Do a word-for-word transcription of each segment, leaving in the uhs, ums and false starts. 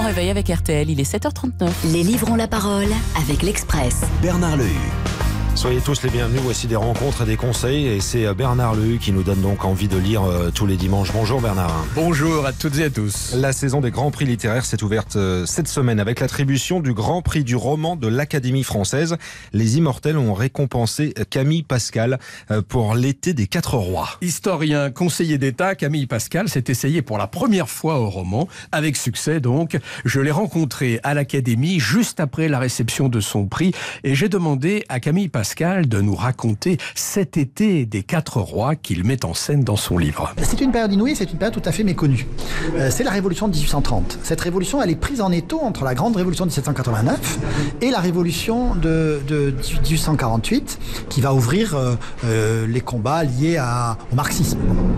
réveil avec R T L, il est sept heures trente-neuf. Les livres ont la parole avec l'Express. Bernard Lehu. Soyez tous les bienvenus, voici des rencontres et des conseils, et c'est Bernard Lehu qui nous donne donc envie de lire euh, tous les dimanches. Bonjour Bernard. Bonjour à toutes et à tous. La saison des Grands Prix littéraires s'est ouverte euh, cette semaine avec l'attribution du Grand Prix du roman de l'Académie française. Les Immortels ont récompensé Camille Pascal euh, pour L'été des quatre rois. Historien, conseiller d'État, Camille Pascal s'est essayé pour la première fois au roman, avec succès donc. Je l'ai rencontré à l'Académie juste après la réception de son prix, et j'ai demandé à Camille Pascal Pascal de nous raconter cet été des quatre rois qu'il met en scène dans son livre. C'est une période inouïe, c'est une période tout à fait méconnue. Euh, c'est la révolution de dix-huit cent trente. Cette révolution, elle est prise en étau entre la grande révolution de dix-sept cent quatre-vingt-neuf et la révolution de, de dix-huit cent quarante-huit, qui va ouvrir euh, euh, les combats liés à, au marxisme.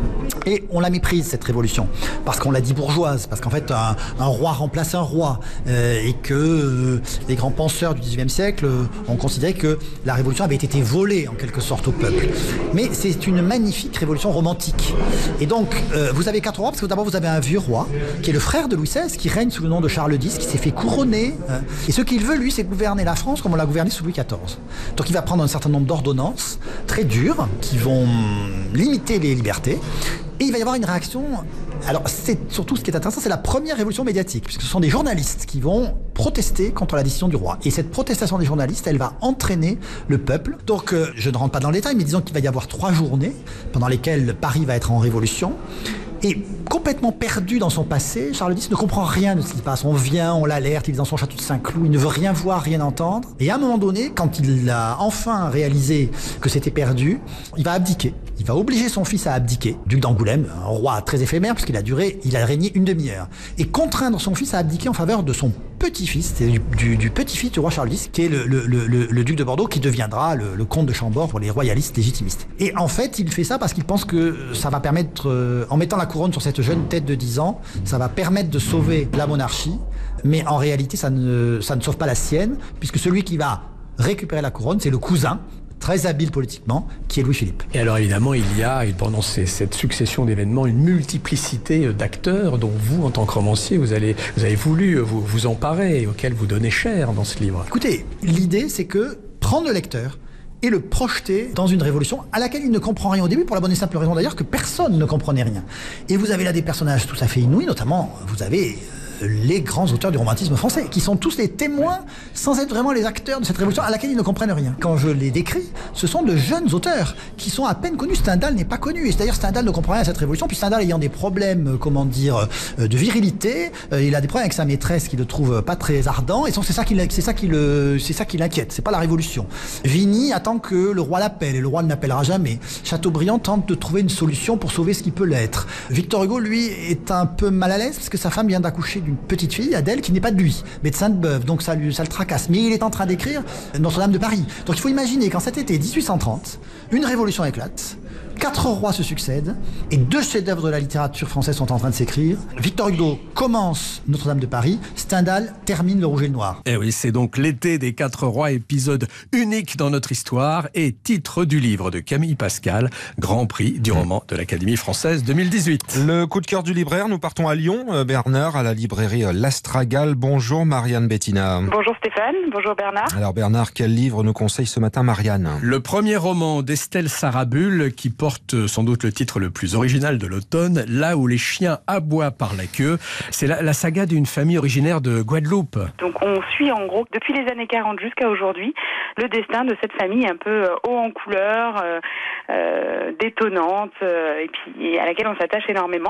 Et on la méprise, cette révolution, parce qu'on l'a dit bourgeoise, parce qu'en fait un, un roi remplace un roi, euh, et que euh, les grands penseurs du dix-neuvième siècle euh, ont considéré que la révolution avait été volée en quelque sorte au peuple. Mais c'est une magnifique révolution romantique. Et donc euh, vous avez quatre rois, parce que d'abord vous avez un vieux roi, qui est le frère de Louis seize, qui règne sous le nom de Charles dix, qui s'est fait couronner, euh, et ce qu'il veut lui, c'est gouverner la France comme on l'a gouverné sous Louis quatorze. Donc il va prendre un certain nombre d'ordonnances très dures, qui vont limiter les libertés. Et il va y avoir une réaction. Alors, c'est surtout ce qui est intéressant, c'est la première révolution médiatique, puisque ce sont des journalistes qui vont protester contre la décision du roi. Et cette protestation des journalistes, elle va entraîner le peuple. Donc, euh, je ne rentre pas dans le détail, mais disons qu'il va y avoir trois journées pendant lesquelles Paris va être en révolution. Et complètement perdu dans son passé, Charles dix ne comprend rien de ce qui se passe. On vient, on l'alerte, il est dans son château de Saint-Cloud, il ne veut rien voir, rien entendre. Et à un moment donné, quand il a enfin réalisé que c'était perdu, il va abdiquer. Il va obliger son fils à abdiquer, duc d'Angoulême, un roi très éphémère puisqu'il a duré, il a régné une demi-heure, et contraindre son fils à abdiquer en faveur de son petit-fils, c'est du, du, du petit-fils du roi Charles dix, qui est le, le, le, le duc de Bordeaux, qui deviendra le, le comte de Chambord pour les royalistes légitimistes. Et en fait, il fait ça parce qu'il pense que ça va permettre, euh, en mettant la couronne sur cette jeune tête de dix ans, ça va permettre de sauver la monarchie, mais en réalité, ça ne, ça ne sauve pas la sienne, puisque celui qui va récupérer la couronne, c'est le cousin, très habile politiquement, qui est Louis-Philippe. Et alors évidemment, il y a, pendant ces, cette succession d'événements, une multiplicité d'acteurs dont vous, en tant que romancier, vous, allez, vous avez voulu vous, vous emparer, et auxquels vous donnez cher dans ce livre. Écoutez, l'idée, c'est que prendre le lecteur et le projeter dans une révolution à laquelle il ne comprend rien au début, pour la bonne et simple raison d'ailleurs que personne ne comprenait rien. Et vous avez là des personnages tout à fait inouïs, notamment, vous avez les grands auteurs du romantisme français, qui sont tous les témoins, sans être vraiment les acteurs de cette révolution à laquelle ils ne comprennent rien. Quand je les décris, ce sont de jeunes auteurs qui sont à peine connus. Stendhal n'est pas connu, et d'ailleurs Stendhal ne comprend rien à cette révolution, puis Stendhal ayant des problèmes, comment dire, de virilité, il a des problèmes avec sa maîtresse qui le trouve pas très ardent, et donc c'est ça qui, c'est ça qui le, c'est ça qui l'inquiète, c'est pas la révolution. Vigny attend que le roi l'appelle, et le roi ne l'appellera jamais. Chateaubriand tente de trouver une solution pour sauver ce qui peut l'être. Victor Hugo, lui, est un peu mal à l'aise, parce que sa femme vient d'accoucher d'une petite fille, Adèle, qui n'est pas de lui, mais de Sainte-Beuve, donc ça, lui, ça le tracasse. Mais il est en train d'écrire Notre-Dame de Paris. Donc il faut imaginer qu'en cet été dix-huit cent trente, une révolution éclate, quatre rois se succèdent, et deux chefs-d'œuvre de la littérature française sont en train de s'écrire. Victor Hugo commence Notre-Dame de Paris, Stendhal termine Le Rouge et le Noir. Et oui, c'est donc l'été des quatre rois, épisode unique dans notre histoire, et titre du livre de Camille Pascal, Grand Prix du roman de l'Académie française deux mille dix-huit. Le coup de cœur du libraire, nous partons à Lyon, euh, Bernard, à la librairie L'Astragale. Bonjour Marianne Bettina. Bonjour Stéphane, bonjour Bernard. Alors Bernard, quel livre nous conseille ce matin Marianne? Le premier roman d'Estelle Sarabul, qui porte sans doute le titre le plus original de l'automne, Là où les chiens aboient par la queue. C'est la, la saga d'une famille originaire de Guadeloupe. Donc on suit en gros, depuis les années quarante jusqu'à aujourd'hui, le destin de cette famille un peu haut en couleur, euh, euh, détonnante, euh, et puis à laquelle on s'attache énormément.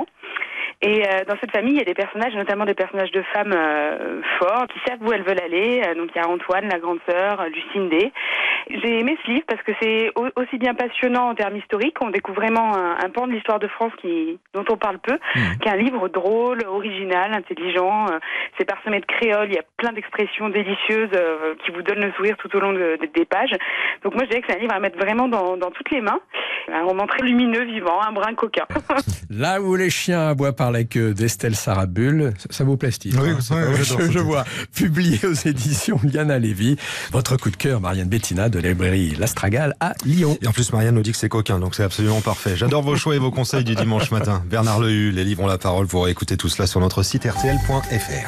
Et euh, dans cette famille, il y a des personnages, notamment des personnages de femmes euh, forts, qui savent où elles veulent aller. Euh, donc il y a Antoine, la grande sœur, euh, Lucinde Day. J'ai aimé ce livre parce que c'est au- aussi bien passionnant en termes historiques. On découvre vraiment un, un pan de l'histoire de France qui, dont on parle peu, mmh. qu'un livre drôle, original, intelligent. Euh, c'est parsemé de créole, il y a plein d'expressions délicieuses euh, qui vous donnent le sourire tout au long de, de, des pages. Donc moi je dirais que c'est un livre à mettre vraiment dans, dans toutes les mains. Un roman très lumineux, vivant, un brin coquin. Là où les chiens aboient par la queue d'Estelle Sarabul. Ça, ça vous plaît, Steve? Oui, hein, oui, je, je vois. Publié aux éditions Liana Lévy. Votre coup de cœur, Marianne Bettina, de la librairie L'Astragale à Lyon. Et en plus, Marianne nous dit que c'est coquin, donc c'est absolument parfait. J'adore vos choix et vos conseils du dimanche matin. Bernard Lehu, les livres ont la parole. Vous pourrez écouter tout cela sur notre site r t l point f r.